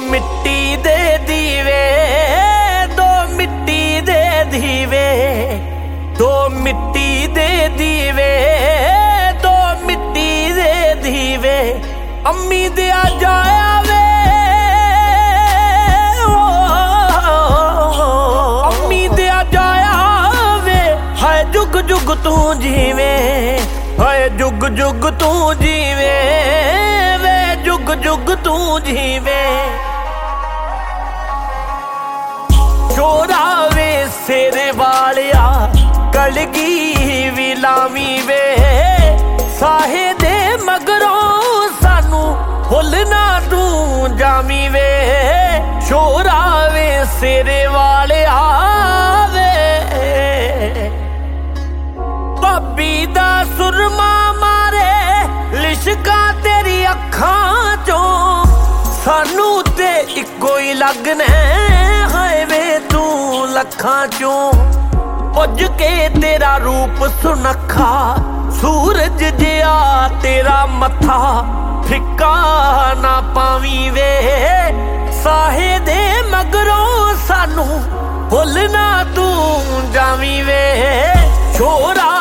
मिट्टी दे दीवे, दो मिट्टी दे दीवे, दो मिट्टी दे दीवे, दो मिट्टी दे दीवे, अम्मी दिया जाया वे, अम्मी दिया जाया वे, हाय जुग जुग तू जीवे, हाय जुग जुग तू जीवे वे, जुग जुग तू जीवे। चोरा वे सेरे वालिया कलगी भी लावी वे, साहे दे मगरों सानू भुल ना तू जावी वे। चोरा वे सेरे वालिया वे, भाभी दा सुरमा मारे लिशका तेरी अखां चों, सानू ते इको ही लगने हाय वे तू लखां चों। पुज के तेरा रूप सुनखा, सूरज जिया तेरा मथा, फिक्का ना पावी वे, साहे दे मगरों सानू भुल ना तू जावी वे। छोरा